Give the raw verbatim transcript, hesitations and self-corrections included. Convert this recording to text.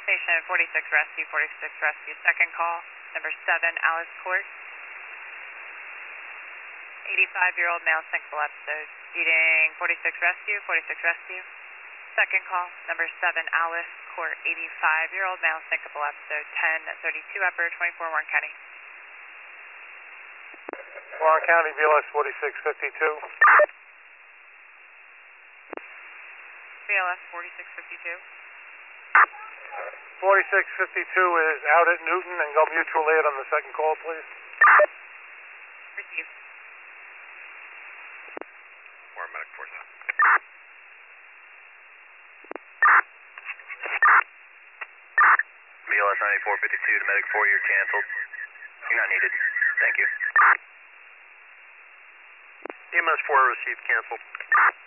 Station forty-six Rescue, forty-six Rescue, second call, number seven, Alice Court. eighty-five-year-old male syncopal episode. Needing forty-six Rescue, forty-six Rescue. Second call, number seven, Alice Court, eighty-five-year-old male syncopal episode, ten thirty-two upper, twenty-four Warren County. Warren County, B L S forty-six fifty-two. B L S forty-six fifty-two. forty-six fifty-two is out at Newton and go mutual aid on the second call, please. Received. Warren Medic four seven. B L S ninety-four fifty-two to Medic four, you're canceled. You're not needed. Thank you. E M S four received, canceled.